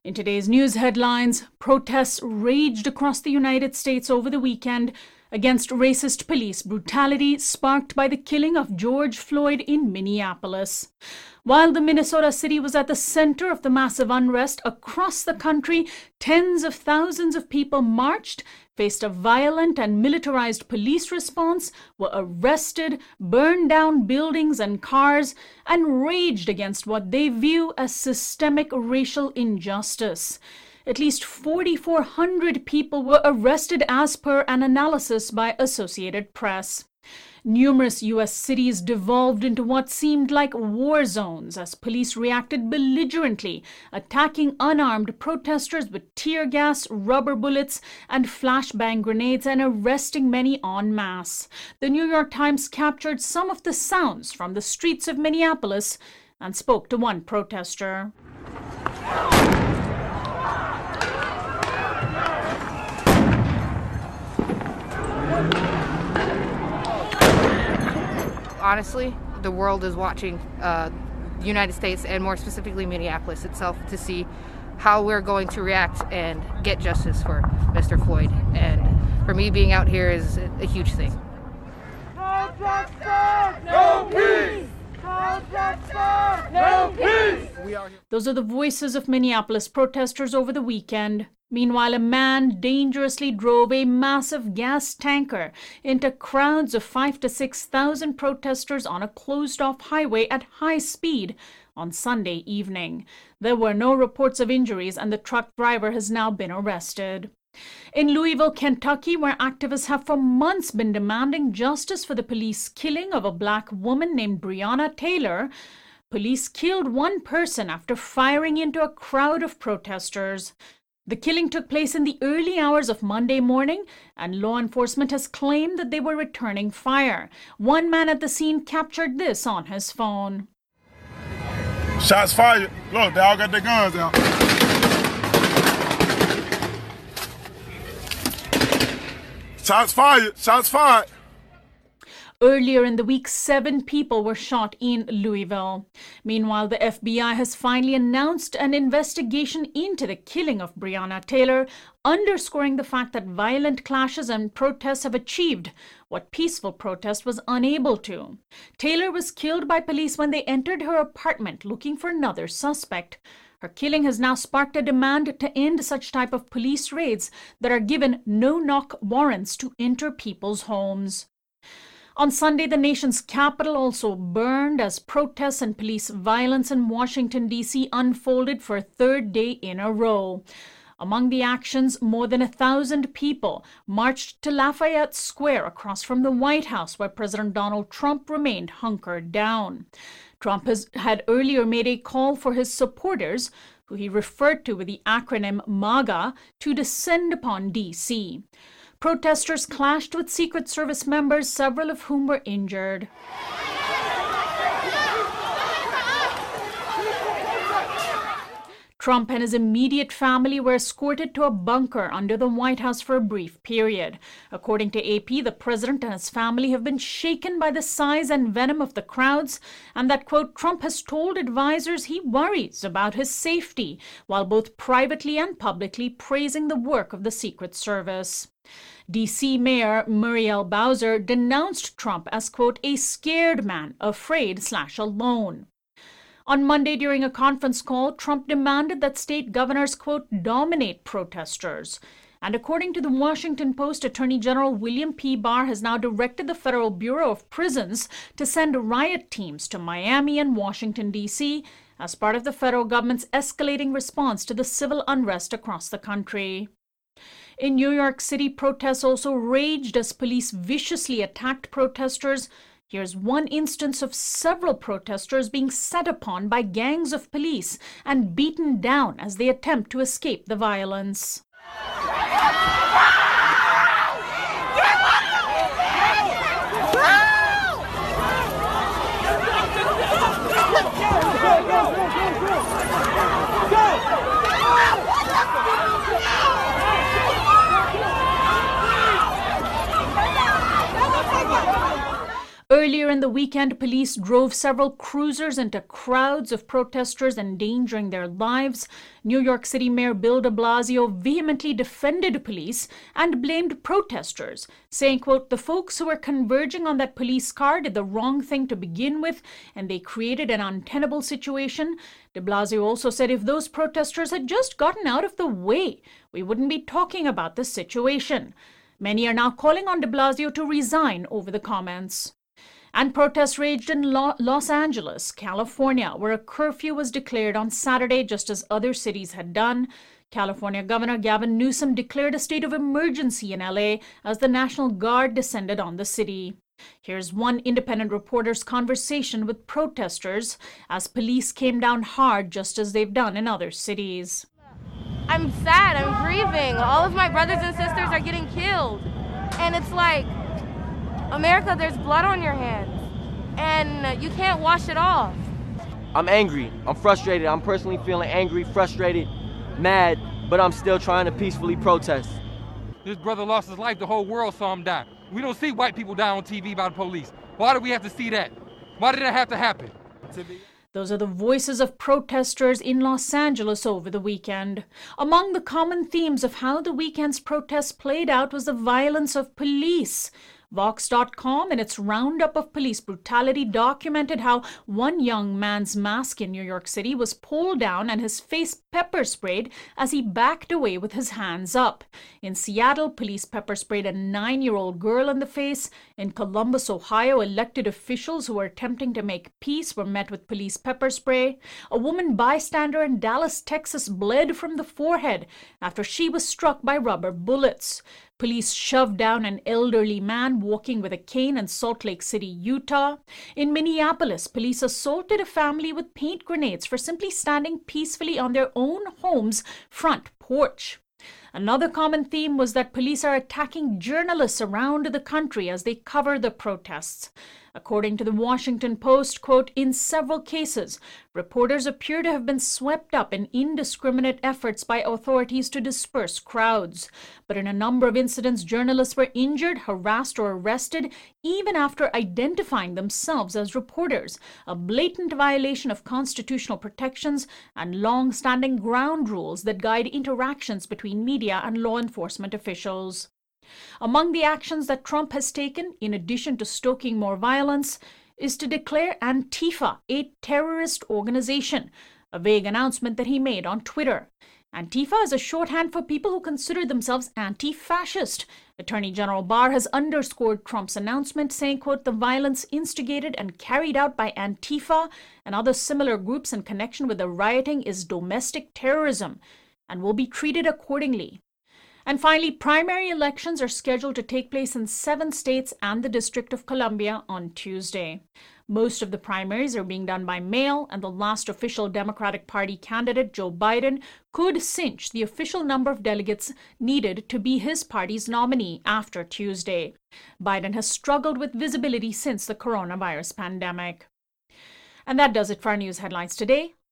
In today's news headlines, protests raged across the United States over the weekend against racist police brutality sparked by the killing of George Floyd in Minneapolis. While the Minnesota city was at the center of the massive unrest across the country, tens of thousands of people marched, faced a violent and militarized police response, were arrested, burned down buildings and cars, and raged against what they view as systemic racial injustice. At least 4,400 people were arrested as per an analysis by Associated Press. Numerous U.S. cities devolved into what seemed like war zones as police reacted belligerently, attacking unarmed protesters with tear gas, rubber bullets, and flashbang grenades and arresting many en masse. The New York Times captured some of the sounds from the streets of Minneapolis and spoke to one protester. Honestly, the world is watching the United States and more specifically Minneapolis itself to see how we're going to react and get justice for Mr. Floyd. And for me, being out here is a huge thing. No justice! No peace! No justice! No peace! Those are the voices of Minneapolis protesters over the weekend. Meanwhile, a man dangerously drove a massive gas tanker into crowds of 5,000 to 6,000 protesters on a closed-off highway at high speed on Sunday evening. There were no reports of injuries, and the truck driver has now been arrested. In Louisville, Kentucky, where activists have for months been demanding justice for the police killing of a black woman named Breonna Taylor, police killed one person after firing into a crowd of protesters. The killing took place in the early hours of Monday morning, and law enforcement has claimed that they were returning fire. One man at the scene captured this on his phone. Shots fired. Look, they all got their guns out. Shots fired. Shots fired. Earlier in the week, 7 people were shot in Louisville. Meanwhile, the FBI has finally announced an investigation into the killing of Breonna Taylor, underscoring the fact that violent clashes and protests have achieved what peaceful protest was unable to. Taylor was killed by police when they entered her apartment looking for another suspect. Her killing has now sparked a demand to end such type of police raids that are given no-knock warrants to enter people's homes. On Sunday, the nation's capital also burned as protests and police violence in Washington, D.C. unfolded for a third day in a row. Among the actions, more than 1,000 people marched to Lafayette Square across from the White House, where President Donald Trump remained hunkered down. Trump had earlier made a call for his supporters, who he referred to with the acronym MAGA, to descend upon D.C. Protesters clashed with Secret Service members, several of whom were injured. Trump and his immediate family were escorted to a bunker under the White House for a brief period. According to AP, the president and his family have been shaken by the size and venom of the crowds, and that, quote, Trump has told advisors he worries about his safety, while both privately and publicly praising the work of the Secret Service. D.C. Mayor Muriel Bowser denounced Trump as, quote, a scared man, afraid/alone. On Monday, during a conference call, Trump demanded that state governors, quote, dominate protesters. And according to the Washington Post, Attorney General William P. Barr has now directed the Federal Bureau of Prisons to send riot teams to Miami and Washington, D.C., as part of the federal government's escalating response to the civil unrest across the country. In New York City, protests also raged as police viciously attacked protesters. Here's one instance of several protesters being set upon by gangs of police and beaten down as they attempt to escape the violence. Earlier in the weekend, police drove several cruisers into crowds of protesters, endangering their lives. New York City Mayor Bill de Blasio vehemently defended police and blamed protesters, saying, quote, "The folks who were converging on that police car did the wrong thing to begin with, and they created an untenable situation." De Blasio also said if those protesters had just gotten out of the way, we wouldn't be talking about this situation. Many are now calling on de Blasio to resign over the comments. And protests raged in Los Angeles, California, where a curfew was declared on Saturday, just as other cities had done. California Governor Gavin Newsom declared a state of emergency in LA as the National Guard descended on the city. Here's one independent reporter's conversation with protesters as police came down hard, just as they've done in other cities. I'm sad, I'm grieving. All of my brothers and sisters are getting killed. And it's like, America, there's blood on your hands. And you can't wash it off. I'm angry, I'm frustrated. I'm personally feeling angry, frustrated, mad, but I'm still trying to peacefully protest. This brother lost his life, the whole world saw him die. We don't see white people die on TV by the police. Why do we have to see that? Why did that have to happen? Those are the voices of protesters in Los Angeles over the weekend. Among the common themes of how the weekend's protests played out was the violence of police. Vox.com, in its roundup of police brutality, documented how one young man's mask in New York City was pulled down and his face pepper sprayed as he backed away with his hands up. In Seattle, police pepper sprayed a 9-year-old girl in the face. In Columbus, Ohio, elected officials who were attempting to make peace were met with police pepper spray. A woman bystander in Dallas, Texas, bled from the forehead after she was struck by rubber bullets. Police shoved down an elderly man walking with a cane in Salt Lake City, Utah. In Minneapolis, police assaulted a family with paint grenades for simply standing peacefully on their own home's front porch. Another common theme was that police are attacking journalists around the country as they cover the protests. According to the Washington Post, quote, "In several cases, reporters appear to have been swept up in indiscriminate efforts by authorities to disperse crowds. But in a number of incidents, journalists were injured, harassed, or arrested even after identifying themselves as reporters, a blatant violation of constitutional protections and long-standing ground rules that guide interactions between media and law enforcement officials." Among the actions that Trump has taken, in addition to stoking more violence, is to declare Antifa a terrorist organization, a vague announcement that he made on Twitter. Antifa is a shorthand for people who consider themselves anti-fascist. Attorney General Barr has underscored Trump's announcement, saying, quote, "The violence instigated and carried out by Antifa and other similar groups in connection with the rioting is domestic terrorism and will be treated accordingly." And finally, primary elections are scheduled to take place in 7 states and the District of Columbia on Tuesday. Most of the primaries are being done by mail, and the last official Democratic Party candidate, Joe Biden, could cinch the official number of delegates needed to be his party's nominee after Tuesday. Biden has struggled with visibility since the coronavirus pandemic. And that does it for our news headlines today.